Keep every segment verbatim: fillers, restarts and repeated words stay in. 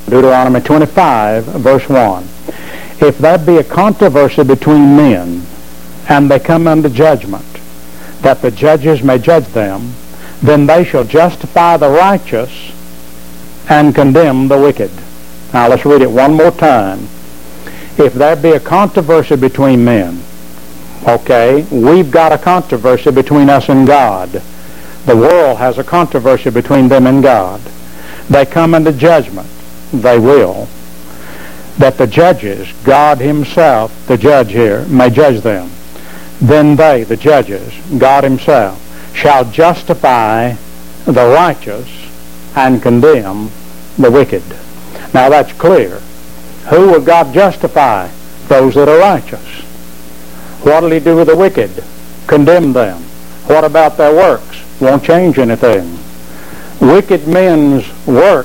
Deuteronomy twenty-five, verse one. If there be a controversy between men, and they come unto judgment, that the judges may judge them, then they shall justify the righteous and condemn the wicked. Now let's read it one more time. If there be a controversy between men, okay, we've got a controversy between us and God. The world has a controversy between them and God. They come into judgment. They will. That the judges, God himself, the judge here, may judge them. Then they, the judges, God himself, shall justify the righteous and condemn the wicked. Now that's clear. Who will God justify? Those that are righteous. What will he do with the wicked? Condemn them. What about their works? Won't change anything. Wicked men's works,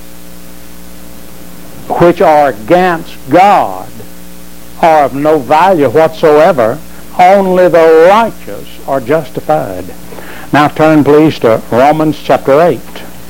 which are against God, are of no value whatsoever. Only the righteous are justified. Now turn please to Romans chapter eight.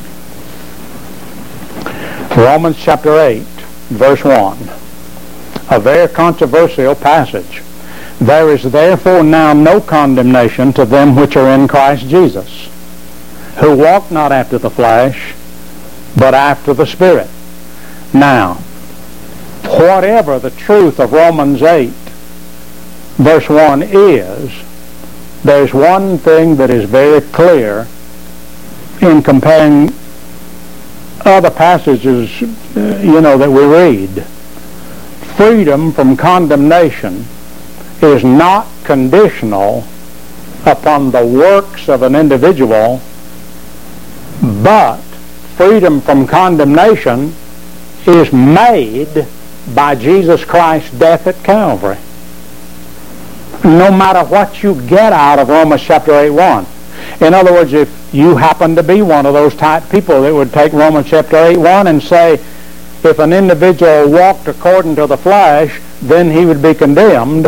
Romans chapter eight, verse one. A very controversial passage. There is therefore now no condemnation to them which are in Christ Jesus, who walk not after the flesh, but after the Spirit. Now, whatever the truth of Romans eight, verse one is, there's one thing that is very clear in comparing other passages, you know, that we read. Freedom from condemnation is not conditional upon the works of an individual, but freedom from condemnation is made by Jesus Christ's death at Calvary. No matter what you get out of Romans chapter eight one. In other words, if you happen to be one of those type people that would take Romans chapter eight one and say, if an individual walked according to the flesh, then he would be condemned.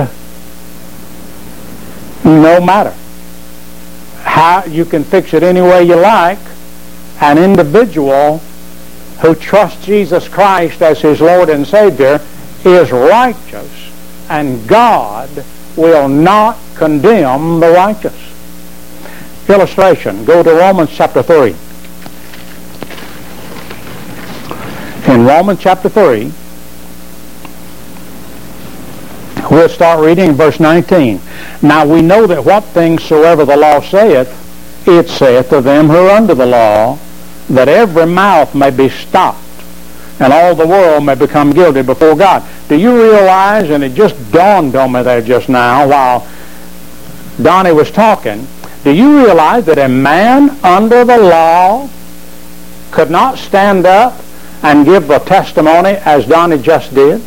No matter how you can fix it any way you like, an individual who trusts Jesus Christ as his Lord and Savior is righteous, and God will not condemn the righteous. Illustration, go to Romans chapter three. In Romans chapter three, we'll start reading verse nineteen. Now we know that what things soever the law saith, it saith to them who are under the law, that every mouth may be stopped, and all the world may become guilty before God. Do you realize, and it just dawned on me there just now while Donnie was talking, do you realize that a man under the law could not stand up and give the testimony as Donnie just did?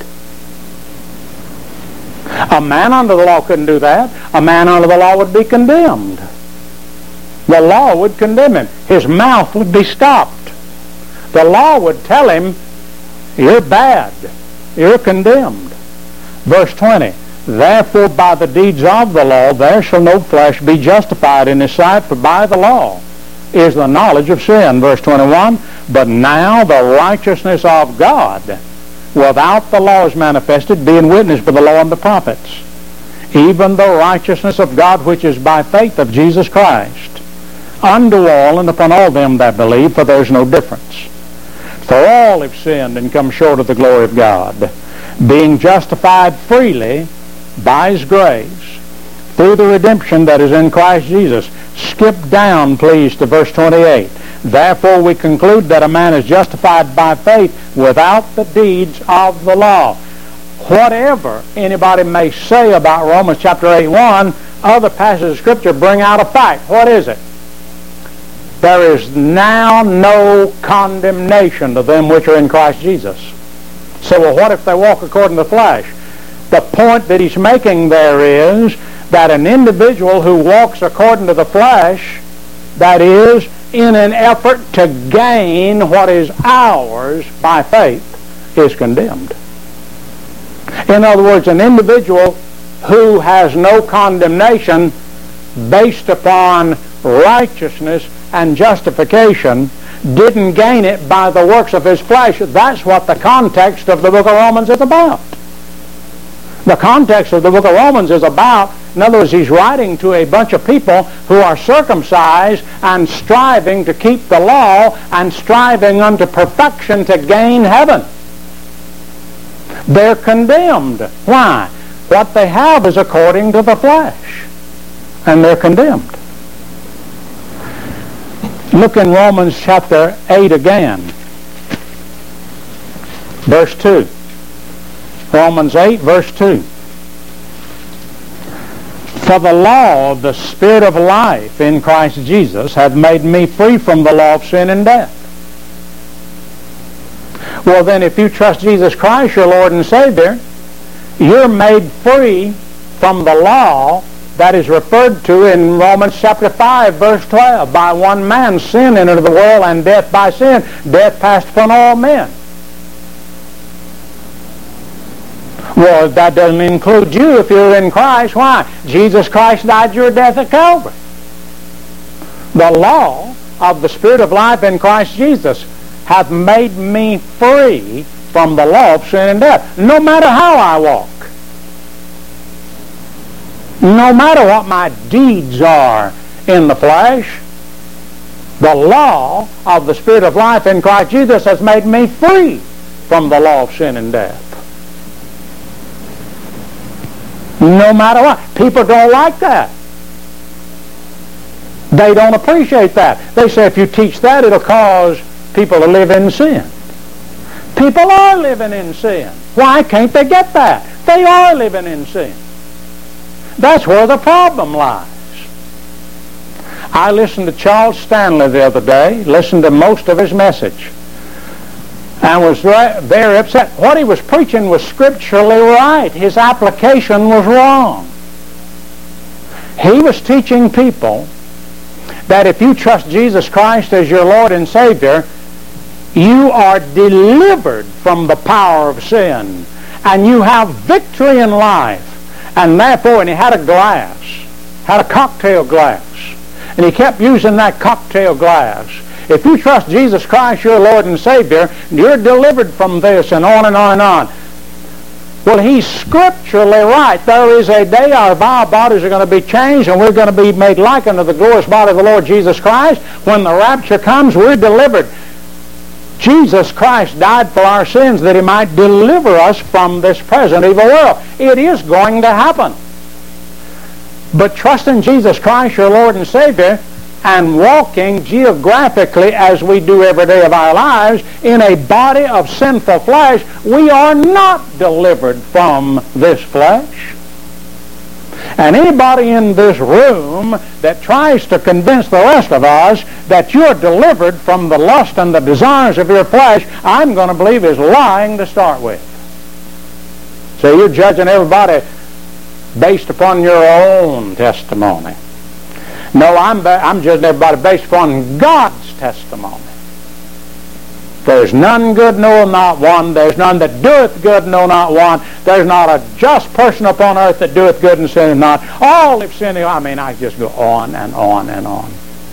A man under the law couldn't do that. A man under the law would be condemned. The law would condemn him. His mouth would be stopped. The law would tell him, you're bad. You're condemned. Verse twenty, therefore by the deeds of the law there shall no flesh be justified in his sight, for by the law is the knowledge of sin. Verse twenty-one, but now the righteousness of God without the law is manifested, being witnessed by the law and the prophets, even the righteousness of God which is by faith of Jesus Christ, unto all and upon all them that believe, for there is no difference. For all have sinned and come short of the glory of God, being justified freely by his grace through the redemption that is in Christ Jesus. Skip down, please, to verse twenty-eight. Therefore we conclude that a man is justified by faith without the deeds of the law. Whatever anybody may say about Romans chapter eight one, other passages of Scripture bring out a fact. What is it? There is now no condemnation to them which are in Christ Jesus. So, well, what if they walk according to the flesh? The point that he's making there is that an individual who walks according to the flesh, that is, in an effort to gain what is ours by faith, is condemned. In other words, an individual who has no condemnation based upon righteousness and justification didn't gain it by the works of his flesh. That's what the context of the book of Romans is about. The context of the book of Romans is about, in other words, he's writing to a bunch of people who are circumcised and striving to keep the law and striving unto perfection to gain heaven. They're condemned. Why? What they have is according to the flesh, and they're condemned. Look in Romans chapter eight again, verse two. Romans eight, verse two. For the law of the Spirit of life in Christ Jesus hath made me free from the law of sin and death. Well then, if you trust Jesus Christ, your Lord and Savior, you're made free from the law that is referred to in Romans chapter five, verse twelve. By one man sin entered the world, and death by sin. Death passed upon all men. Well, that doesn't include you if you're in Christ. Why? Jesus Christ died your death at Calvary. The law of the Spirit of life in Christ Jesus hath made me free from the law of sin and death. No matter how I walk, no matter what my deeds are in the flesh, the law of the Spirit of life in Christ Jesus has made me free from the law of sin and death. No matter what. People don't like that. They don't appreciate that. They say if you teach that, it'll cause people to live in sin. People are living in sin. Why can't they get that? They are living in sin. That's where the problem lies. I listened to Charles Stanley the other day, listened to most of his message, and was very upset. What he was preaching was scripturally right. His application was wrong. He was teaching people that if you trust Jesus Christ as your Lord and Savior, you are delivered from the power of sin, and you have victory in life. And therefore, and he had a glass, had a cocktail glass, and he kept using that cocktail glass. If you trust Jesus Christ, your Lord and Savior, you're delivered from this, and on and on and on. Well, he's scripturally right. There is a day our vile bodies are going to be changed, and we're going to be made like unto the glorious body of the Lord Jesus Christ. When the rapture comes, we're delivered. Jesus Christ died for our sins that he might deliver us from this present evil world. It is going to happen. But trusting Jesus Christ, your Lord and Savior, and walking geographically as we do every day of our lives in a body of sinful flesh, we are not delivered from this flesh. And anybody in this room that tries to convince the rest of us that you're delivered from the lust and the desires of your flesh, I'm going to believe is lying to start with. So you're judging everybody based upon your own testimony. No, I'm, I'm judging everybody based upon God's testimony. There's none good, no, not one. There's none that doeth good, no, not one. There's not a just person upon earth that doeth good and sinneth not. All have sinned. I mean, I just go on and on and on.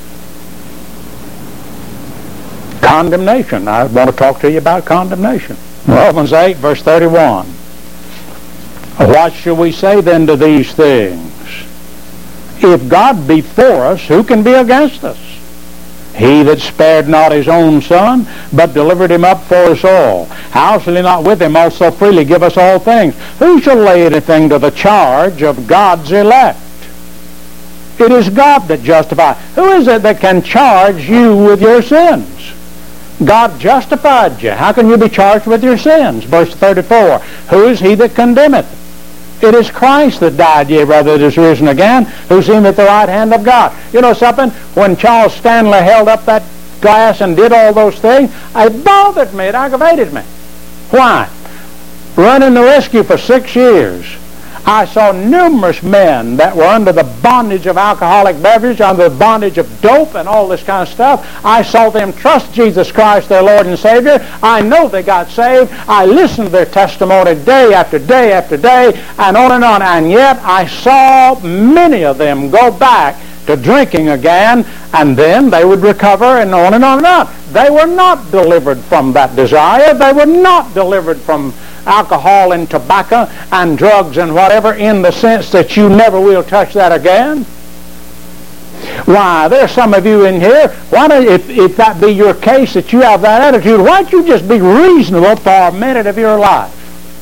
Condemnation. I want to talk to you about condemnation. Romans eight, verse thirty-one. What shall we say then to these things? If God be for us, who can be against us? He that spared not his own Son, but delivered him up for us all, how shall he not with him also freely give us all things? Who shall lay anything to the charge of God's elect? It is God that justifies. Who is it that can charge you with your sins? God justified you. How can you be charged with your sins? Verse thirty-four. Who is he that condemneth? It is Christ that died, yea, rather that is risen again, who seemed at the right hand of God. You know something? When Charles Stanley held up that glass and did all those things, it bothered me. It aggravated me. Why? Running the rescue for six years, I saw numerous men that were under the bondage of alcoholic beverage, under the bondage of dope and all this kind of stuff. I saw them trust Jesus Christ, their Lord and Savior. I know they got saved. I listened to their testimony day after day after day, and on and on. And yet I saw many of them go back to drinking again, and then they would recover, and on and on and on. They were not delivered from that desire. They were not delivered from alcohol and tobacco and drugs and whatever, in the sense that you never will touch that again. Why, there's some of you in here, why don't, if, if that be your case, that you have that attitude, why don't you just be reasonable for a minute of your life?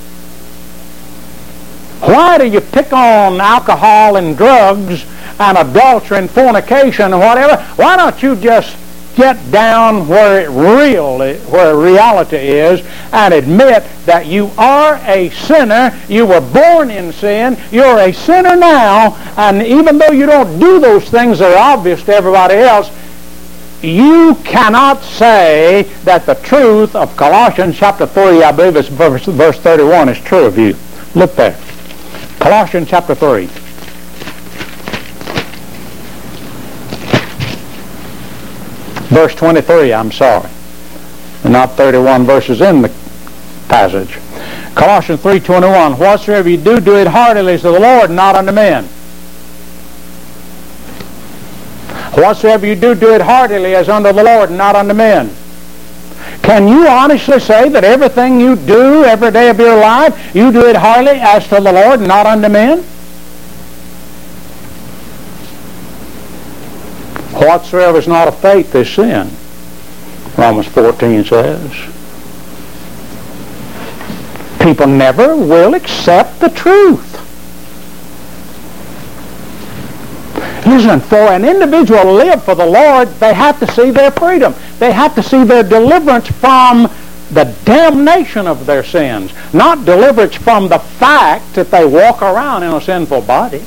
Why do you pick on alcohol and drugs and adultery and fornication and whatever? Why don't you just get down where it real, where reality is, and admit that you are a sinner, you were born in sin, you're a sinner now, and even though you don't do those things that are obvious to everybody else, you cannot say that the truth of Colossians chapter three, I believe it's verse, verse thirty-one, is true of you. Look there. Colossians chapter three. Verse twenty-three, I'm sorry. Not thirty-one verses in the passage. Colossians three twenty-one. Whatsoever you do, do it heartily to the Lord, not unto men. Whatsoever you do, do it heartily as unto the Lord, not unto men. Can you honestly say that everything you do every day of your life, you do it heartily as to the Lord, not unto men? Whatsoever is not of faith is sin, Romans fourteen says. People never will accept the truth. Listen, for an individual to live for the Lord, they have to see their freedom. They have to see their deliverance from the damnation of their sins, not deliverance from the fact that they walk around in a sinful body.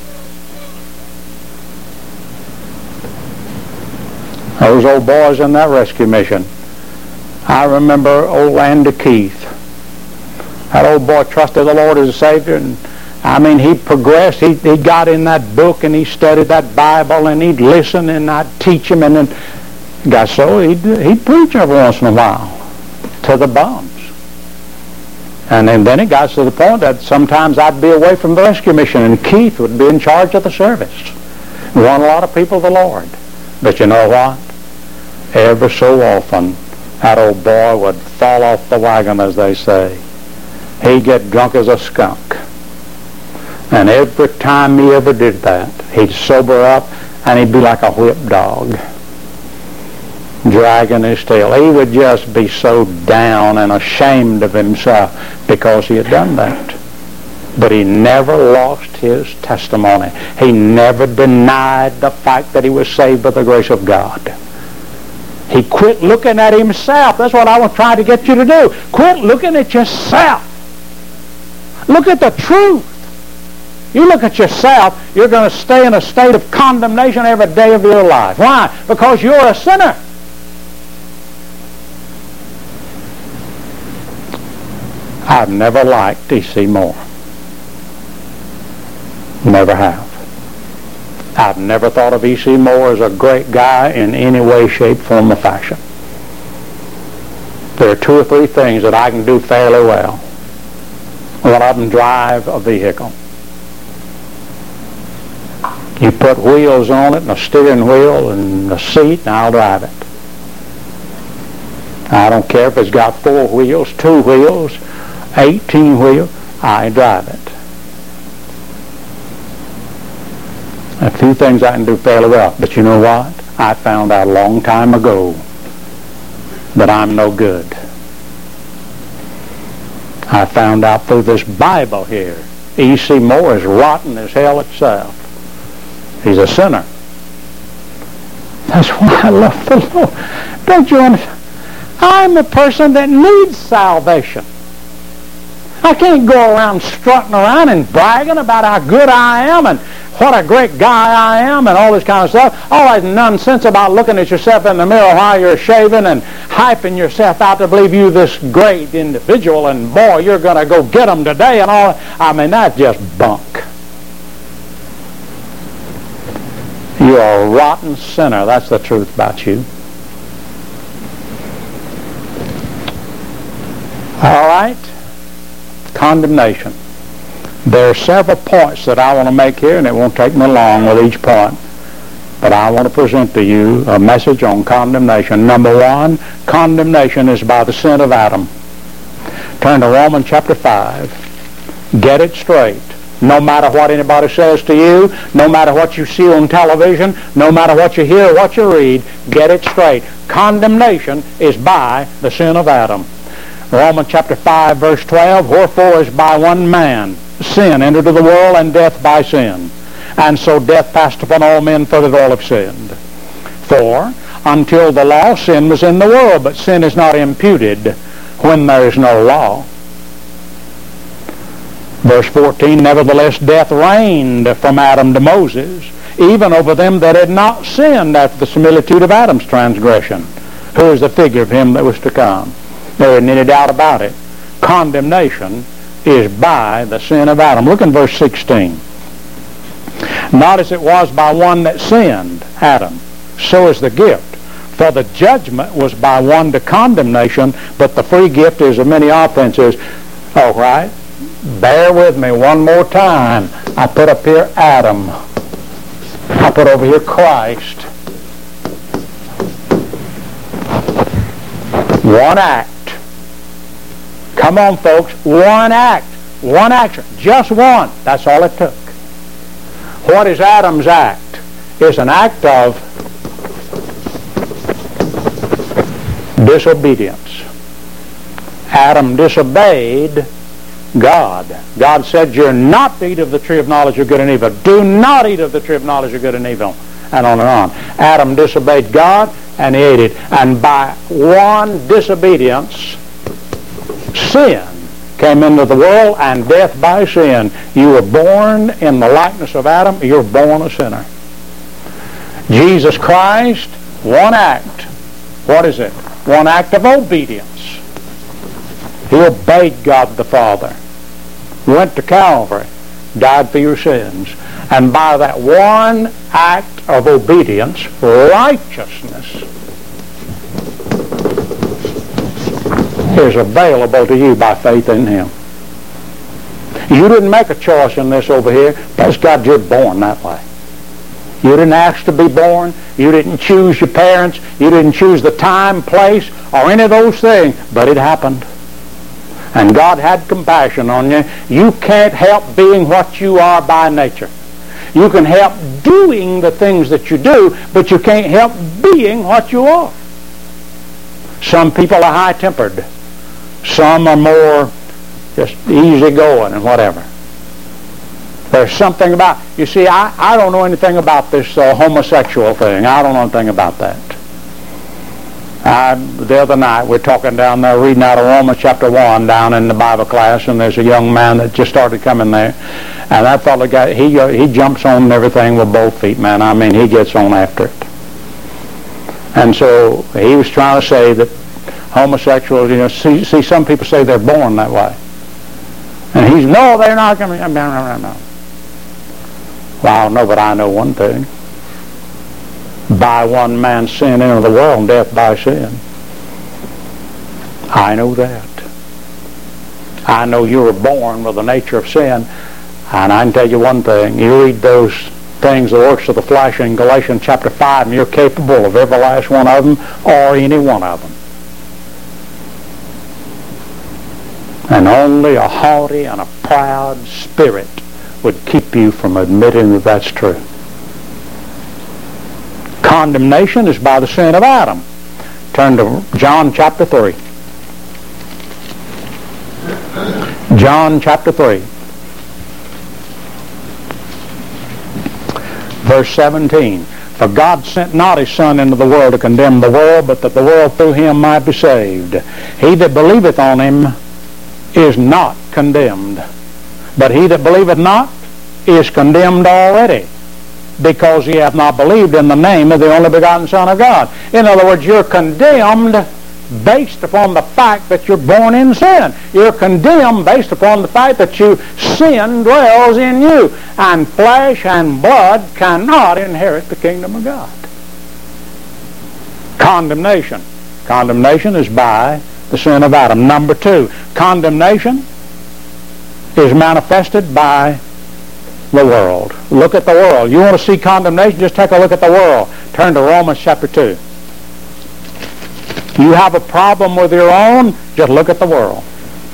Those old boys in that rescue mission. I remember old Andy Keith. That old boy trusted the Lord as a Savior, and I mean, he progressed. He, he got in that book and he studied that Bible, and he'd listen and I'd teach him, and then got so he'd, he'd preach every once in a while to the bums. And then, then it got to the point that sometimes I'd be away from the rescue mission and Keith would be in charge of the service. Won a lot of people to the Lord. But you know what? Every so often, that old boy would fall off the wagon, as they say. He'd get drunk as a skunk. And every time he ever did that, he'd sober up and he'd be like a whipped dog, dragging his tail. He would just be so down and ashamed of himself because he had done that. But he never lost his testimony. He never denied the fact that he was saved by the grace of God. He quit looking at himself. That's what I was trying to get you to do. Quit looking at yourself. Look at the truth. You look at yourself, you're going to stay in a state of condemnation every day of your life. Why? Because you're a sinner. I've never liked E C Moore. Never have. I've never thought of E C Moore as a great guy in any way, shape, form, or fashion. There are two or three things that I can do fairly well. One of them, drive a vehicle. You put wheels on it and a steering wheel and a seat, and I'll drive it. I don't care if it's got four wheels, two wheels, eighteen wheels, I drive it. A few things I can do fairly well, but you know what? I found out a long time ago that I'm no good. I found out through this Bible here, E C Moore is rotten as hell itself. He's a sinner. That's why I love the Lord. Don't you understand? I'm a person that needs salvation. I can't go around strutting around and bragging about how good I am and what a great guy I am and all this kind of stuff. All that nonsense about looking at yourself in the mirror while you're shaving and hyping yourself out to believe you this great individual and boy, you're going to go get them today and all. I mean, that's just bunk. You are a rotten sinner. That's the truth about you. All right. Condemnation. There are several points that I want to make here, and it won't take me long with each point. But I want to present to you a message on condemnation. Number one, condemnation is by the sin of Adam. Turn to Romans chapter five. Get it straight. No matter what anybody says to you, no matter what you see on television, no matter what you hear or what you read, get it straight. Condemnation is by the sin of Adam. Romans chapter five, verse twelve, wherefore is by one man sin entered into the world, and death by sin. And so death passed upon all men, for that all have sinned. For until the law, sin was in the world, but sin is not imputed when there is no law. Verse fourteen, nevertheless death reigned from Adam to Moses, even over them that had not sinned after the similitude of Adam's transgression, who is the figure of him that was to come. There isn't any doubt about it. Condemnation is by the sin of Adam. Look in verse sixteen. Not as it was by one that sinned, Adam, so is the gift. For the judgment was by one to condemnation, but the free gift is of many offenses. All right. Bear with me one more time. I put up here Adam. I put over here Christ. One act. Come on, folks. One act. One action. Just one. That's all it took. What is Adam's act? It's an act of disobedience. Adam disobeyed God. God said, you're not to eat of the tree of knowledge of good and evil. Do not eat of the tree of knowledge of good and evil. And on and on. Adam disobeyed God, and he ate it. And by one disobedience, sin came into the world, and death by sin. You were born in the likeness of Adam. You're born a sinner. Jesus Christ, one act. What is it? One act of obedience. He obeyed God the Father, went to Calvary, died for your sins, and by that one act of obedience, righteousness is available to you by faith in Him. You didn't make a choice in this over here. Bless God, you're born that way. You didn't ask to be born. You didn't choose your parents. You didn't choose the time, place, or any of those things, but it happened. And God had compassion on you. You can't help being what you are by nature. You can help doing the things that you do, but you can't help being what you are. Some people are high-tempered. Some are more just easygoing and whatever. There's something about, you see, I, I don't know anything about this uh, homosexual thing. I don't know anything about that. I, the other night, we're talking down there, reading out of Romans chapter one down in the Bible class, and there's a young man that just started coming there. And that fellow, got, he, he jumps on everything with both feet, man. I mean, he gets on after it. And so he was trying to say that homosexuals, you know, see, see some people say they're born that way. And he's, no, they're not coming. No, no, no, no. Well, I don't know, but I know one thing. By one man's sin into the world, and death by sin. I know that. I know you were born with the nature of sin. And I can tell you one thing. You read those things, the works of the flesh in Galatians chapter five, and you're capable of every last one of them, or any one of them. And only a haughty and a proud spirit would keep you from admitting that that's true. Condemnation is by the sin of Adam. Turn to John chapter three. John chapter three. Verse seventeen. For God sent not His Son into the world to condemn the world, but that the world through Him might be saved. He that believeth on Him is not condemned. But he that believeth not is condemned already, because he hath not believed in the name of the only begotten Son of God. In other words, you're condemned based upon the fact that you're born in sin. You're condemned based upon the fact that you sin dwells in you, and flesh and blood cannot inherit the kingdom of God. Condemnation. Condemnation is by the sin of Adam. Number two, condemnation is manifested by the world. Look at the world. You want to see condemnation? Just take a look at the world. Turn to Romans chapter two. You have a problem with your own? Just look at the world.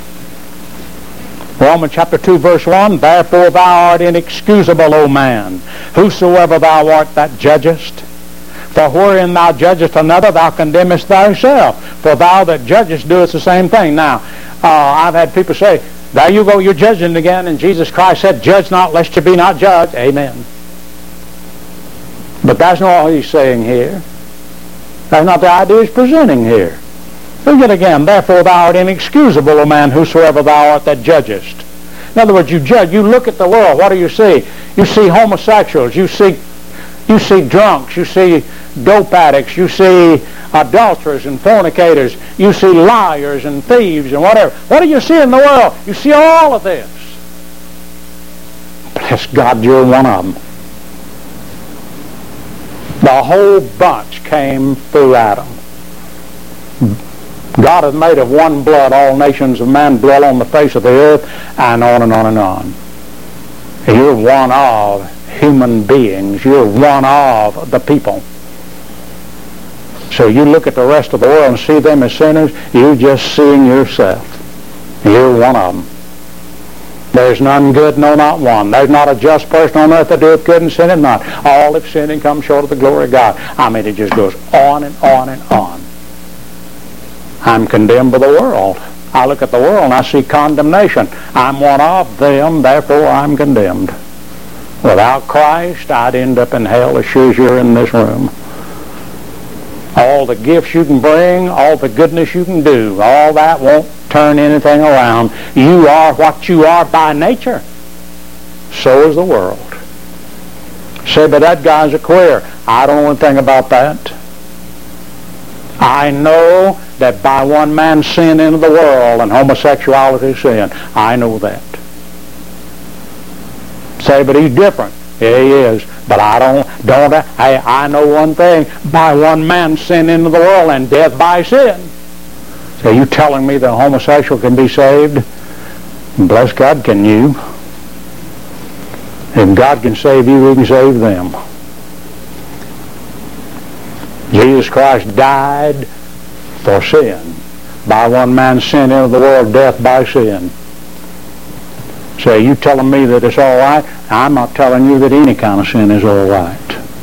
Romans chapter two, verse one, Therefore thou art inexcusable, O man, whosoever thou art that judgest. For wherein thou judgest another, thou condemnest thyself. For thou that judgest doest the same thing. Now, uh, I've had people say, there you go, you're judging again, and Jesus Christ said, Judge not, lest you be not judged. Amen. But that's not what he's saying here. That's not the idea he's presenting here. Look at it again. Therefore thou art inexcusable, O man, whosoever thou art that judgest. In other words, you judge. You look at the world. What do you see? You see homosexuals. You see, you see drunks. You see dope addicts. You see adulterers and fornicators. You see liars and thieves and whatever. What do you see in the world? You see all of this. Bless God, you're one of them. The whole bunch came through Adam. God hath made of one blood all nations of men dwell on the face of the earth, and on and on and on. You're one of human beings. You're one of the people. So you look at the rest of the world and see them as sinners, you're just seeing yourself. You're one of them. There's none good, no, not one. There's not a just person on earth that doeth good and sinneth not. All have sinned and come short of the glory of God. I mean, it just goes on and on and on. I'm condemned by the world. I look at the world and I see condemnation. I'm one of them, therefore I'm condemned. Without Christ, I'd end up in hell as sure as you're in this room. All the gifts you can bring, all the goodness you can do, all that won't turn anything around. You are what you are by nature. So is the world. Say, but that guy's a queer. I don't know anything about that. I know that by one man's sin into the world, and homosexuality is sin. I know that. Say, but he's different. Yeah, he is. But I don't, don't I, I know one thing. By one man's sin into the world, and death by sin. So you telling me that a homosexual can be saved? Bless God, can you? If God can save you, he can save them. Jesus Christ died for sin. By one man's sin into the world, death by sin. So you telling me that it's all right? I'm not telling you that any kind of sin is all right.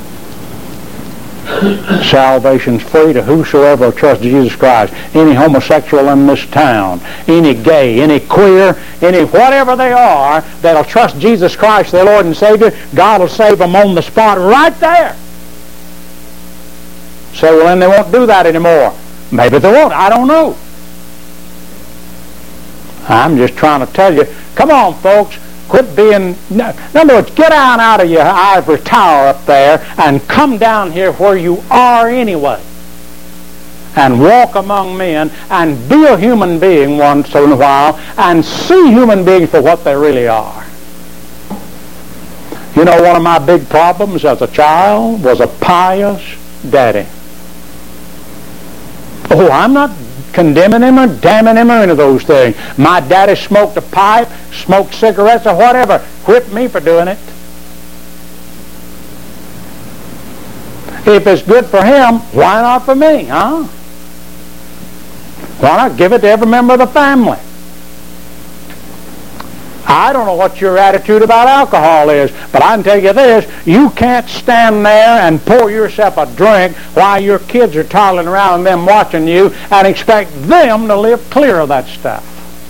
Salvation's free to whosoever trusts Jesus Christ. Any homosexual in this town, any gay, any queer, any whatever they are that'll trust Jesus Christ, their Lord and Savior, God will save them on the spot right there. Say, well, then they won't do that anymore. Maybe they won't. I don't know. I'm just trying to tell you, come on, folks. Quit being, in other words, get down out of your ivory tower up there and come down here where you are anyway. And walk among men and be a human being once in a while and see human beings for what they really are. You know, one of my big problems as a child was a pious daddy. Oh, I'm not condemning him or damning him or any of those things. My daddy smoked a pipe, smoked cigarettes or whatever. Whipped me for doing it. If it's good for him, why not for me, huh? Why not give it to every member of the family? I don't know what your attitude about alcohol is, but I can tell you this, you can't stand there and pour yourself a drink while your kids are toddling around and them watching you and expect them to live clear of that stuff.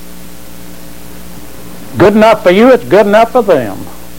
Good enough for you, it's good enough for them.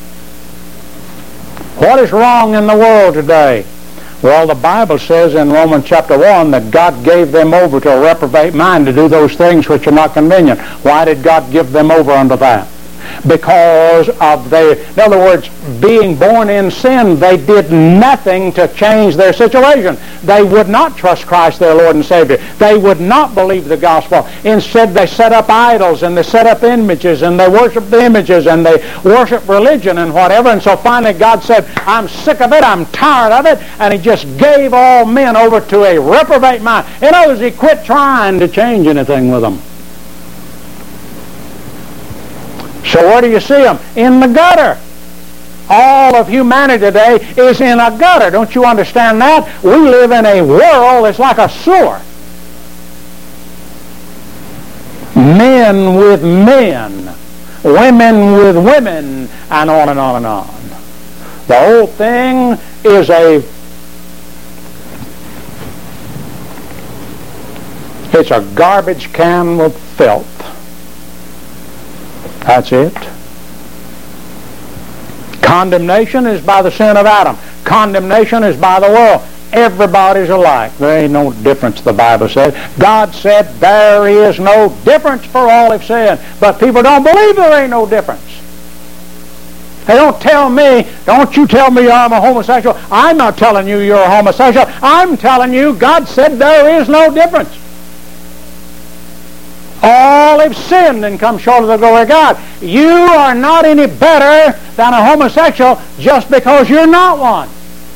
What is wrong in the world today? Well, the Bible says in Romans chapter one that God gave them over to a reprobate mind to do those things which are not convenient. Why did God give them over unto that? Because of their, in other words, being born in sin, they did nothing to change their situation. They would not trust Christ their Lord and Savior. They would not believe the gospel. Instead, they set up idols and they set up images and they worship the images and they worship religion and whatever. And so finally God said, I'm sick of it, I'm tired of it, and he just gave all men over to a reprobate mind. In other words, he quit trying to change anything with them. So where do you see them? In the gutter. All of humanity today is in a gutter. Don't you understand that? We live in a world that's like a sewer. Men with men, women with women, and on and on and on. The whole thing is a it's a garbage can with filth. That's it. Condemnation is by the sin of Adam. Condemnation is by the world. Everybody's alike. There ain't no difference, the Bible says. God said there is no difference, for all have sinned. But people don't believe there ain't no difference. They don't tell me, don't you tell me I'm a homosexual. I'm not telling you you're a homosexual. I'm telling you God said there is no difference. All have sinned and come short of the glory of God. You are not any better than a homosexual just because you're not one.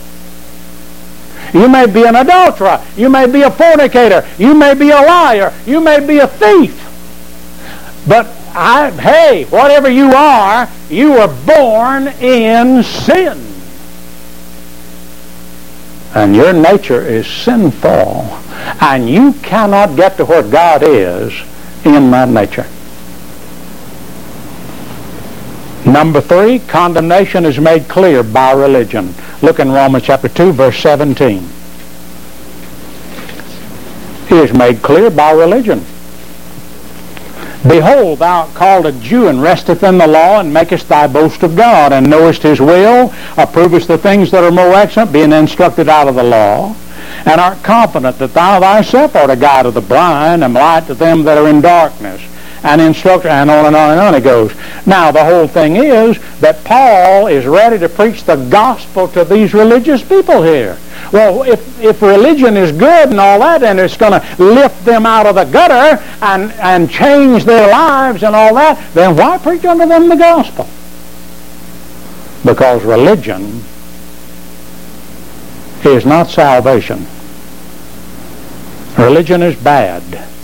You may be an adulterer. You may be a fornicator. You may be a liar. You may be a thief. But, I, hey, whatever you are, you were born in sin. And your nature is sinful. And you cannot get to where God is in that nature. Number three, condemnation is made clear by religion. Look in Romans chapter two, verse seventeen. It is made clear by religion. Behold, thou art called a Jew, and resteth in the law, and makest thy boast of God, and knowest his will, approvest the things that are more excellent, being instructed out of the law, and art confident that thou thyself art a guide of the blind, and light to them that are in darkness, and instructor, and on and on and on it goes. Now, the whole thing is that Paul is ready to preach the gospel to these religious people here. Well, if, if religion is good and all that, and it's going to lift them out of the gutter and, and change their lives and all that, then why preach unto them the gospel? Because religion is not salvation. Religion is bad.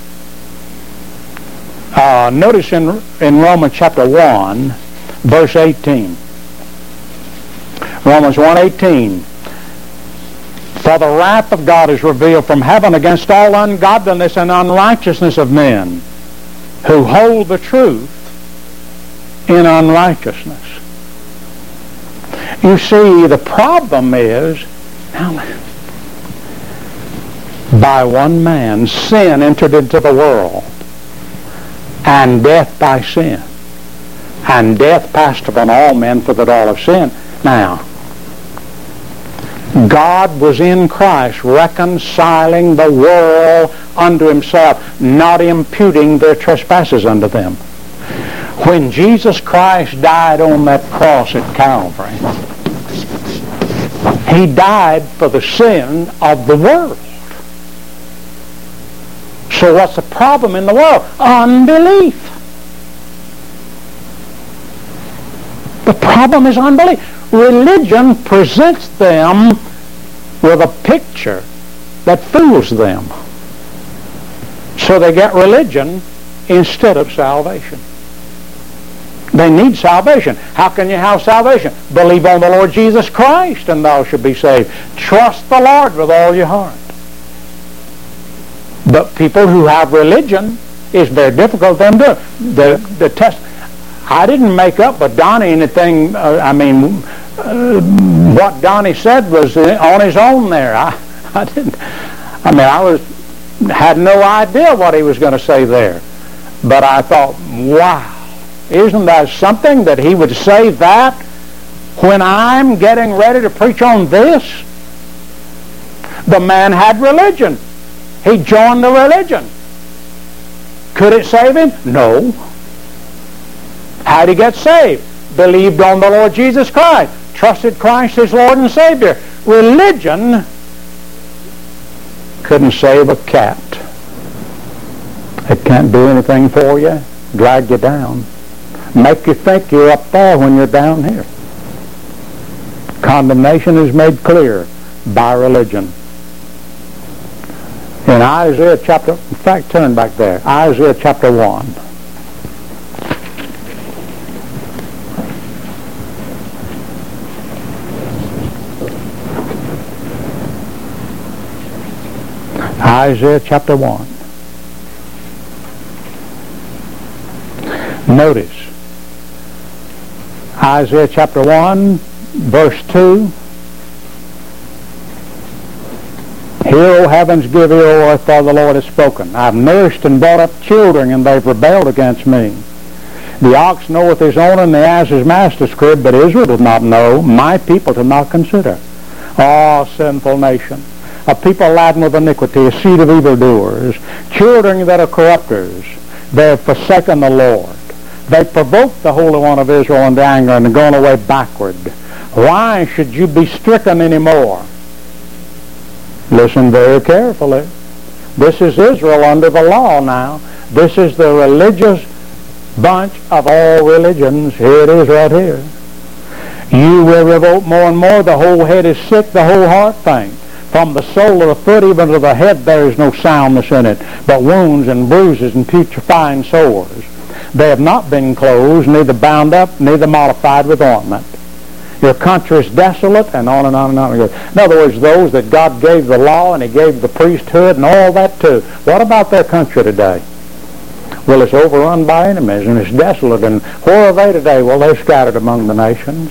Uh, notice in, in Romans chapter one, verse eighteen. Romans one eighteen. For the wrath of God is revealed from heaven against all ungodliness and unrighteousness of men who hold the truth in unrighteousness. You see, the problem is, now, by one man sin entered into the world, and death by sin. And death passed upon all men, for that all have sinned. Now, God was in Christ reconciling the world unto himself, not imputing their trespasses unto them. When Jesus Christ died on that cross at Calvary, he died for the sin of the world. So what's the problem in the world? Unbelief. The problem is unbelief. Religion presents them with a picture that fools them. So they get religion instead of salvation. They need salvation. How can you have salvation? Believe on the Lord Jesus Christ and thou shalt be saved. Trust the Lord with all your heart. But people who have religion, it's very difficult for them to do. The, the test, I didn't make up with Donnie anything. Uh, I mean, uh, what Donnie said was on his own there. I, I didn't. I mean, I was had no idea what he was going to say there. But I thought, wow, isn't that something that he would say that when I'm getting ready to preach on this? The man had religion. He joined the religion. Could it save him? No. How did he get saved? Believed on the Lord Jesus Christ. Trusted Christ as Lord and Savior. Religion couldn't save a cat. It can't do anything for you. Drag you down. Make you think you're up there when you're down here. Condemnation is made clear by religion. In Isaiah chapter, in fact, turn back there. Isaiah chapter one. Isaiah chapter one. Notice, Isaiah chapter one, verse two. Hear, O heavens, give ear, O earth, for the Lord has spoken. I've nourished and brought up children, and they've rebelled against me. The ox knoweth his owner, and the ass his master's crib, but Israel does not know, my people do not consider. Oh, sinful nation, a people laden with iniquity, a seed of evildoers, children that are corrupters. They have forsaken the Lord. They provoked the Holy One of Israel into anger and gone away backward. Why should you be stricken anymore? Listen very carefully. This is Israel under the law now. This is the religious bunch of all religions. Here it is right here. You will revolt more and more. The whole head is sick, the whole heart faint. From the sole of the foot even to the head there is no soundness in it, but wounds and bruises and putrefying sores. They have not been closed, neither bound up, neither modified with ointment. Your country is desolate, and on and on and on. In other words, those that God gave the law and He gave the priesthood and all that too. What about their country today? Well, it's overrun by enemies, and it's desolate. And where are they today? Well, they're scattered among the nations.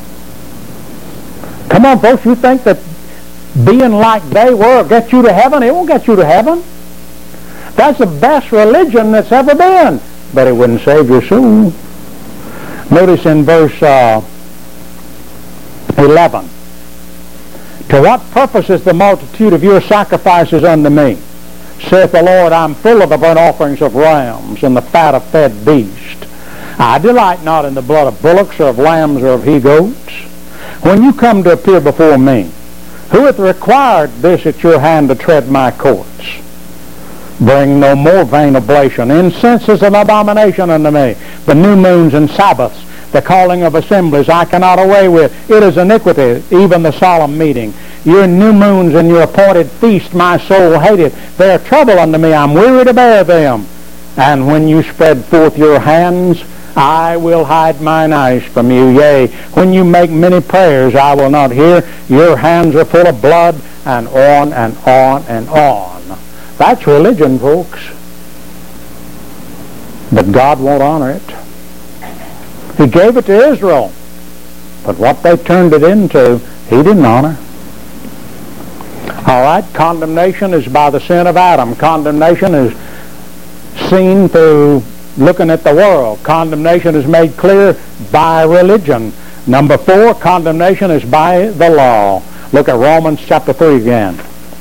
Come on, folks, you think that being like they were will get you to heaven? It won't get you to heaven. That's the best religion that's ever been, but it wouldn't save your soul. Notice in verse uh, eleven, to what purpose is the multitude of your sacrifices unto me? Saith the Lord, I'm full of the burnt offerings of rams and the fat of fed beasts. I delight not in the blood of bullocks or of lambs or of he-goats. When you come to appear before me, who hath required this at your hand to tread my courts? Bring no more vain oblation. Incense is an abomination unto me. The new moons and Sabbaths, the calling of assemblies, I cannot away with. It is iniquity, even the solemn meeting. Your new moons and your appointed feast my soul hateth. They are trouble unto me. I'm weary to bear them. And when you spread forth your hands, I will hide mine eyes from you. Yea, when you make many prayers, I will not hear. Your hands are full of blood, and on and on and on. That's religion, folks. But God won't honor it. He gave it to Israel. But what they turned it into, He didn't honor. All right, condemnation is by the sin of Adam. Condemnation is seen through looking at the world. Condemnation is made clear by religion. Number four, condemnation is by the law. Look at Romans chapter three again.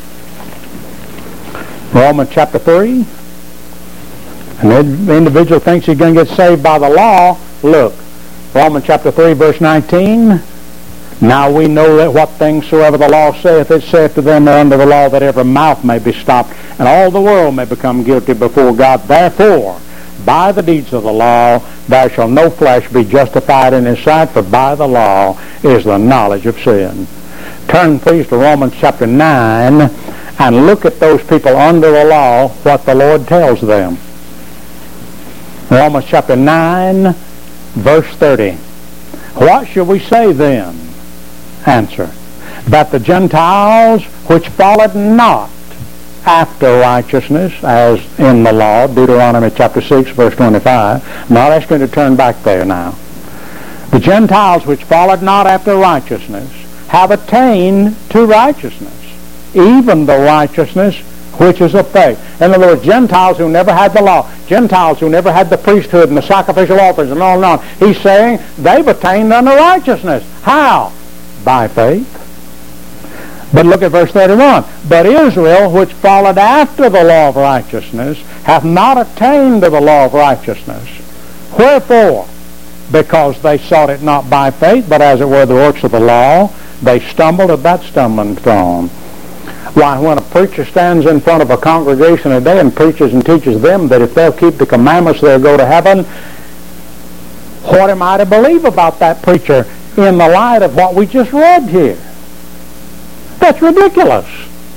Romans chapter three. And the individual thinks he's going to get saved by the law. Look, Romans chapter three, verse nineteen. Now we know that what things soever the law saith, it saith to them that are under the law, that every mouth may be stopped, and all the world may become guilty before God. Therefore, by the deeds of the law, there shall no flesh be justified in His sight, for by the law is the knowledge of sin. Turn please to Romans chapter nine, and look at those people under the law, what the Lord tells them. Romans chapter nine, verse thirty. What shall we say then? Answer, that the Gentiles which followed not after righteousness, as in the law, Deuteronomy chapter six, verse twenty-five. I'm not asking you to turn back there now. The Gentiles which followed not after righteousness have attained to righteousness, even the righteousness which is of faith. In other words, Gentiles who never had the law, Gentiles who never had the priesthood and the sacrificial offerings and on and on. He's saying they've attained unto righteousness. How? By faith. But look at verse thirty-one. But Israel, which followed after the law of righteousness, hath not attained to the law of righteousness. Wherefore? Because they sought it not by faith, but as it were the works of the law, they stumbled at that stumbling stone. Why, when a preacher stands in front of a congregation today and preaches and teaches them that if they'll keep the commandments, they'll go to heaven, what am I to believe about that preacher in the light of what we just read here? That's ridiculous.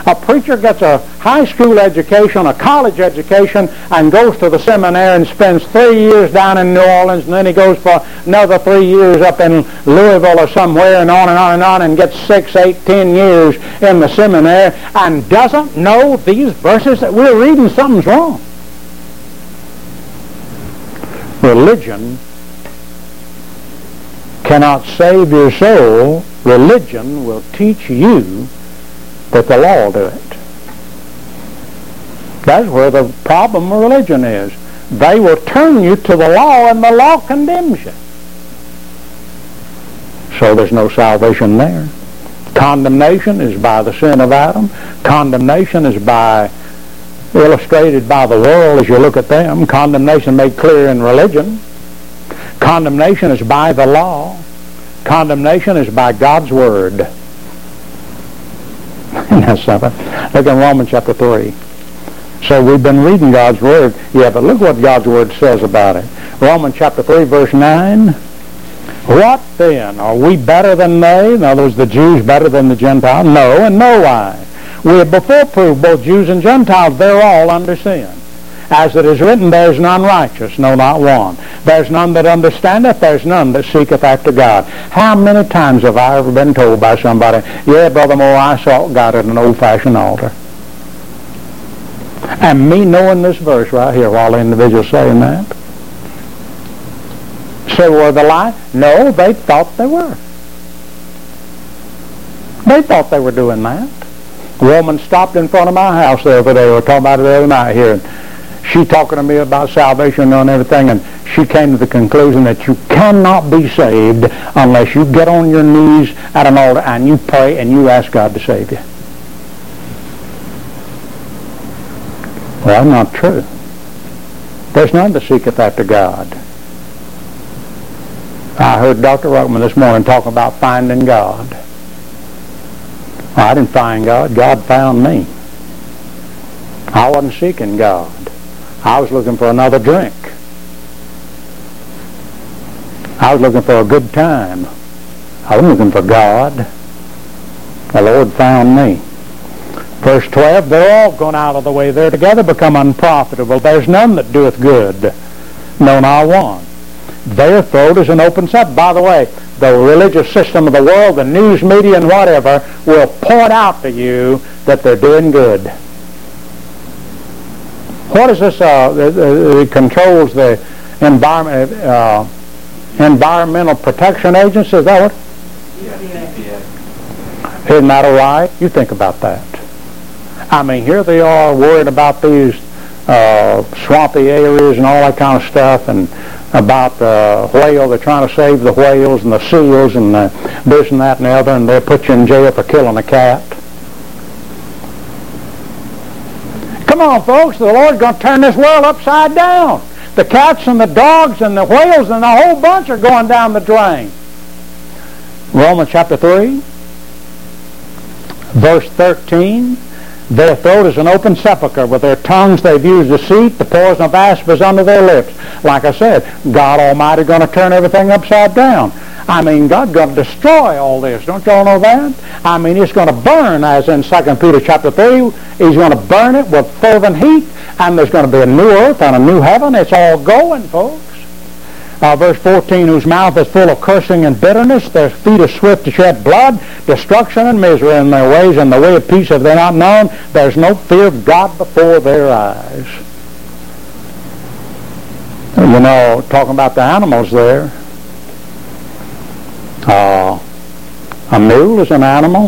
A preacher gets a high school education, a college education, and goes to the seminary and spends three years down in New Orleans, and then he goes for another three years up in Louisville or somewhere, and on and on and on, and gets six, eight, ten years in the seminary, and doesn't know these verses that we're reading. Something's wrong. Religion cannot save your soul. Religion will teach you that the law will do it. That's where the problem with religion is. They will turn you to the law, and the law condemns you. So there's no salvation there. Condemnation is by the sin of Adam. Condemnation is by, illustrated by the world as you look at them. Condemnation made clear in religion. Condemnation is by the law. Condemnation is by God's Word. That's something. Look in Romans chapter three. So we've been reading God's Word. Yeah, but look what God's Word says about it. Romans chapter three, verse nine. What then? Are we better than they? In other words, the Jews better than the Gentiles? No, and no why. We have before proved, both Jews and Gentiles, they're all under sin. As it is written, there is none righteous, no, not one. There's none that understandeth, there's none that seeketh after God. How many times have I ever been told by somebody, yeah, Brother Moore, I sought God at an old-fashioned altar. And me knowing this verse right here, while the individual's saying that, say, were they lying? No, they thought they were. They thought they were doing that. A woman stopped in front of my house the other day. We were talking about it the other night here. And she talking to me about salvation and everything, and she came to the conclusion that you cannot be saved unless you get on your knees at an altar and you pray and you ask God to save you. Well, not true. There's none that seeketh after God. I heard Doctor Ruckman this morning talk about finding God. Well, I didn't find God. God found me. I wasn't seeking God. I was looking for another drink. I was looking for a good time. I wasn't looking for God. The Lord found me. Verse twelve, they're all gone out of the way. They're together become unprofitable. There's none that doeth good. No, not one. Their throat is an open sepulchre. By the way, the religious system of the world, the news media and whatever, will point out to you that they're doing good. What is this? Uh, it, it controls the environment, uh, Environmental Protection Agency. Is that what? Yeah. Isn't that all right? You think about that. I mean, here they are worried about these uh, swampy areas and all that kind of stuff, and about the whale. They're trying to save the whales and the seals and the this and that and the other, and they'll put you in jail for killing a cat. Come on, folks, the Lord's going to turn this world upside down. The cats and the dogs and the whales and the whole bunch are going down the drain. Romans chapter three, verse thirteen. Their throat is an open sepulchre. With their tongues they've used deceit. The poison of asp is under their lips. Like I said, God Almighty is going to turn everything upside down. I mean, God's going to destroy all this. Don't y'all know that? I mean, it's going to burn, as in Second Peter chapter three. He's going to burn it with fervent heat, and there's going to be a new earth and a new heaven. It's all going, folks. Uh, verse fourteen, whose mouth is full of cursing and bitterness, their feet are swift to shed blood, destruction and misery in their ways, and the way of peace have they not known. There's no fear of God before their eyes. You know, talking about the animals there, uh, a mule is an animal.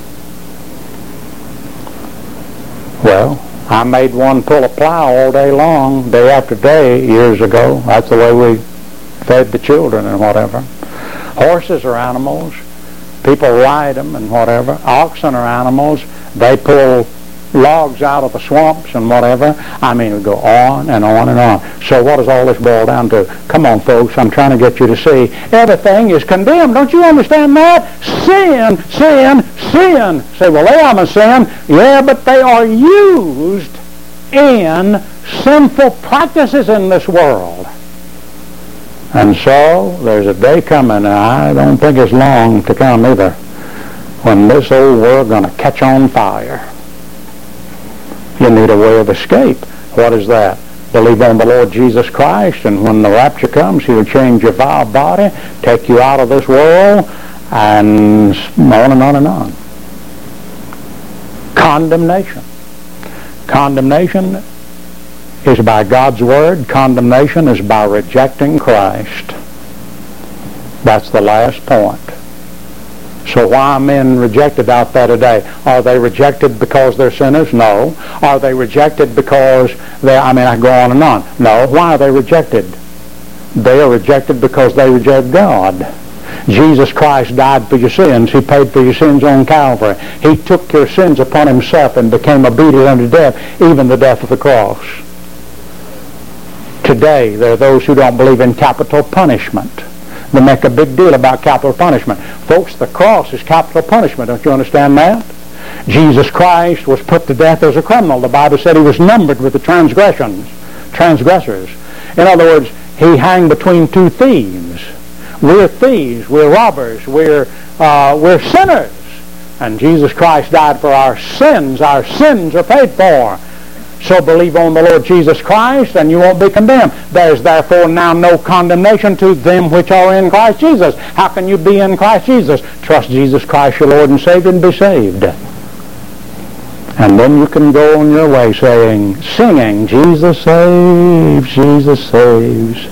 Well, I made one pull a plow all day long, day after day, years ago. That's the way we fed the children and whatever. Horses are animals. People ride them and whatever. Oxen are animals. They pull logs out of the swamps and whatever. I mean, we go on and on and on. So what does all this boil down to? Come on, folks, I'm trying to get you to see. Everything is condemned. Don't you understand that? Sin, sin, sin. Say, well, they haven't sinned. Yeah, but they are used in sinful practices in this world. And so there's a day coming, and I don't think it's long to come either, when this old world is going to catch on fire. You need a way of escape. What is that? Believe on the Lord Jesus Christ, and when the rapture comes, He'll change your vile body, take you out of this world, and on and on and on. Condemnation. Condemnation is by God's Word. Condemnation is by rejecting Christ. That's the last point. So why are men rejected out there today? Are they rejected because they're sinners? No. Are they rejected because they, I mean, I go on and on. No. Why are they rejected? They are rejected because they reject God. Jesus Christ died for your sins. He paid for your sins on Calvary. He took your sins upon Himself and became obedient unto death, even the death of the cross. Today, there are those who don't believe in capital punishment. They make a big deal about capital punishment. Folks, the cross is capital punishment. Don't you understand that? Jesus Christ was put to death as a criminal. The Bible said He was numbered with the transgressions, transgressors. In other words, He hung between two thieves. We're thieves. We're robbers. We're, uh, we're sinners. And Jesus Christ died for our sins. Our sins are paid for. So believe on the Lord Jesus Christ, and you won't be condemned. There is therefore now no condemnation to them which are in Christ Jesus. How can you be in Christ Jesus? Trust Jesus Christ your Lord and Savior and be saved. And then you can go on your way saying, singing, Jesus saves, Jesus saves.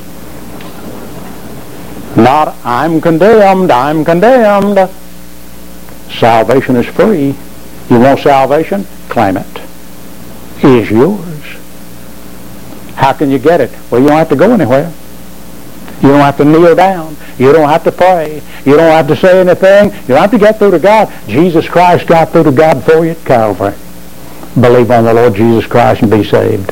Not, I'm condemned, I'm condemned. Salvation is free. You want salvation? Claim it. Is yours. How can you get it? Well, you don't have to go anywhere. You don't have to kneel down. You don't have to pray. You don't have to say anything. You don't have to get through to God. Jesus Christ got through to God for you at Calvary. Believe on the Lord Jesus Christ and be saved.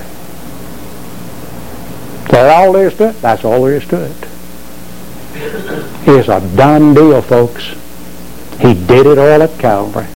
That's all there is to it. That's all there is to it. It's a done deal, folks. He did it all at Calvary.